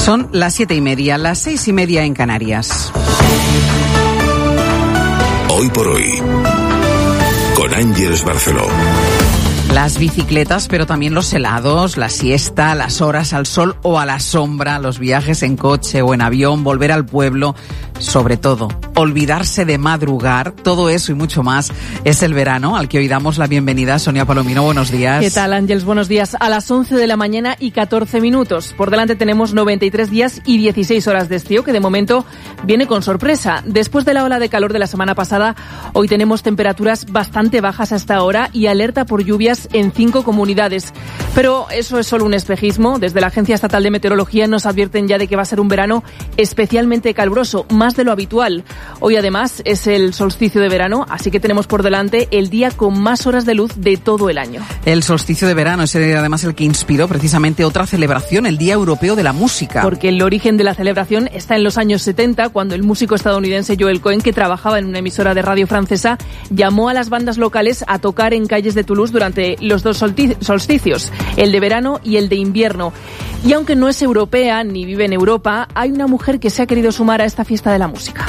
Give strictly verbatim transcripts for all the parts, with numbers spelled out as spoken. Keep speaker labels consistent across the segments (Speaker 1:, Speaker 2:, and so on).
Speaker 1: Son las siete y media, las seis y media en Canarias.
Speaker 2: Hoy por hoy, con Ángeles Barceló.
Speaker 1: Las bicicletas, pero también los helados, la siesta, las horas al sol o a la sombra, los viajes en coche o en avión, volver al pueblo, sobre todo, olvidarse de madrugar, todo eso y mucho más es el verano, al que hoy damos la bienvenida. Sonia Palomino, buenos días.
Speaker 3: ¿Qué tal, Ángeles? Buenos días. A las once de la mañana y catorce minutos. Por delante tenemos noventa y tres días y dieciséis horas de estío, que de momento viene con sorpresa. Después de la ola de calor de la semana pasada, hoy tenemos temperaturas bastante bajas hasta ahora y alerta por lluvias en cinco comunidades. Pero eso es solo un espejismo. Desde la Agencia Estatal de Meteorología nos advierten ya de que va a ser un verano especialmente caluroso, más de lo habitual. Hoy además es el solsticio de verano, así que tenemos por delante el día con más horas de luz de todo el año.
Speaker 1: El solsticio de verano es además el que inspiró precisamente otra celebración, el Día Europeo de la Música.
Speaker 3: Porque el origen de la celebración está en los años setenta, cuando el músico estadounidense Joel Cohen, que trabajaba en una emisora de radio francesa, llamó a las bandas locales a tocar en calles de Toulouse durante los dos solsticios, el de verano y el de invierno. Y aunque no es europea ni vive en Europa, hay una mujer que se ha querido sumar a esta fiesta de la música.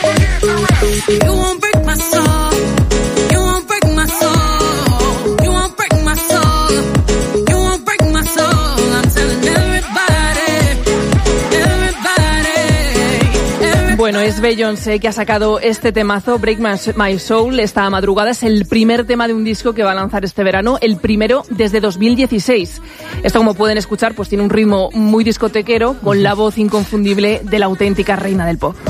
Speaker 3: Bueno, es Beyoncé que ha sacado este temazo, Break My Soul, esta madrugada. Es el primer tema de un disco que va a lanzar este verano, el primero desde dos mil dieciséis. Esto, como pueden escuchar, pues tiene un ritmo muy discotequero, con la voz inconfundible de la auténtica reina del pop.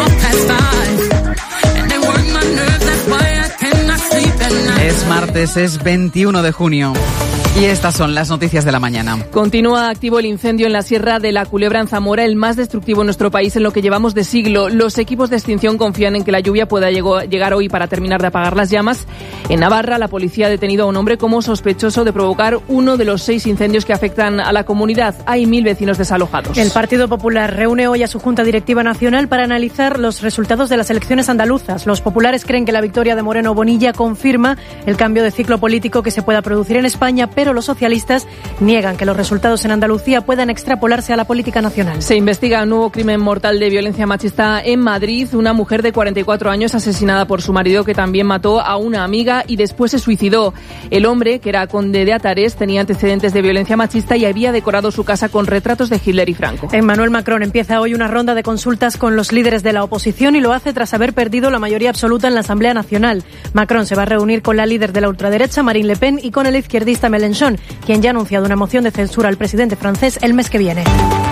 Speaker 1: Es martes, es veintiuno de junio. Y estas son las noticias de la mañana.
Speaker 3: Continúa activo el incendio en la Sierra de la Culebra en Zamora, el más destructivo en nuestro país en lo que llevamos de siglo. Los equipos de extinción confían en que la lluvia pueda llegar hoy para terminar de apagar las llamas. En Navarra, la policía ha detenido a un hombre como sospechoso de provocar uno de los seis incendios que afectan a la comunidad. Hay mil vecinos desalojados.
Speaker 4: El Partido Popular reúne hoy a su Junta Directiva Nacional para analizar los resultados de las elecciones andaluzas. Los populares creen que la victoria de Moreno Bonilla confirma el cambio de ciclo político que se pueda producir en España, pero los socialistas niegan que los resultados en Andalucía puedan extrapolarse a la política nacional.
Speaker 3: Se investiga un nuevo crimen mortal de violencia machista en Madrid. Una mujer de cuarenta y cuatro años asesinada por su marido, que también mató a una amiga y después se suicidó. El hombre, que era conde de Atares, tenía antecedentes de violencia machista y había decorado su casa con retratos de Hitler y Franco.
Speaker 4: Emmanuel Macron empieza hoy una ronda de consultas con los líderes de la oposición y lo hace tras haber perdido la mayoría absoluta en la Asamblea Nacional. Macron se va a reunir con la líder de la ultraderecha, Marine Le Pen, y con el izquierdista Mélenchon, quien ya ha anunciado una moción de censura al presidente francés el mes que viene.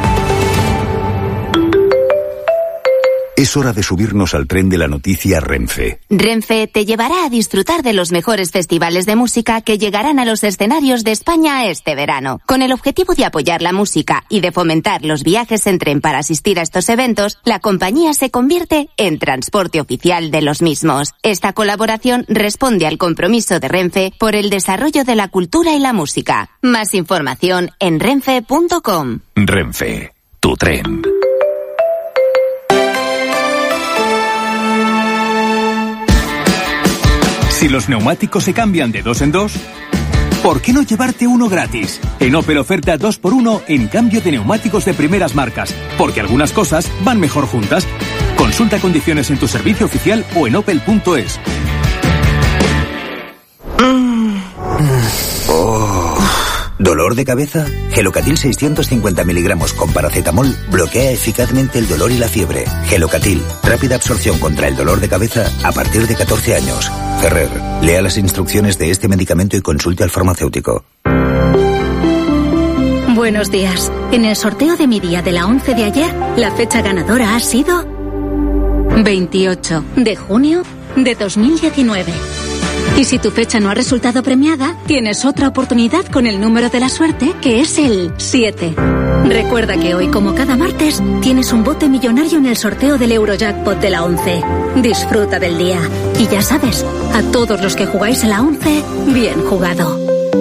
Speaker 2: Es hora de subirnos al tren de la noticia Renfe.
Speaker 5: Renfe te llevará a disfrutar de los mejores festivales de música que llegarán a los escenarios de España este verano. Con el objetivo de apoyar la música y de fomentar los viajes en tren para asistir a estos eventos, la compañía se convierte en transporte oficial de los mismos. Esta colaboración responde al compromiso de Renfe por el desarrollo de la cultura y la música. Más información en renfe punto com.
Speaker 2: Renfe, tu tren.
Speaker 6: Si los neumáticos se cambian de dos en dos, ¿por qué no llevarte uno gratis? En Opel oferta dos por uno en cambio de neumáticos de primeras marcas, porque algunas cosas van mejor juntas. Consulta condiciones en tu servicio oficial o en opel punto es.
Speaker 7: Oh. ¿Dolor de cabeza? Gelocatil seiscientos cincuenta miligramos con paracetamol bloquea eficazmente el dolor y la fiebre. Gelocatil, rápida absorción contra el dolor de cabeza a partir de catorce años. Ferrer, lea las instrucciones de este medicamento y consulte al farmacéutico.
Speaker 8: Buenos días. En el sorteo de mi día de la once de ayer, la fecha ganadora ha sido veintiocho de junio de dos mil diecinueve. Y si tu fecha no ha resultado premiada, tienes otra oportunidad con el número de la suerte, que es el siete. Recuerda que hoy, como cada martes, tienes un bote millonario en el sorteo del Eurojackpot de la once. Disfruta del día. Y ya sabes, a todos los que jugáis a la once, bien jugado.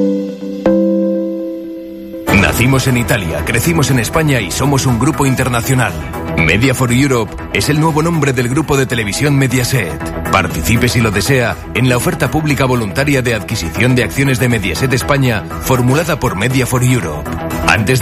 Speaker 9: Nacimos en Italia, crecimos en España y somos un grupo internacional. Media for Europe es el nuevo nombre del grupo de televisión Mediaset. Participe si lo desea en la oferta pública voluntaria de adquisición de acciones de Mediaset España formulada por Media for Europe. Antes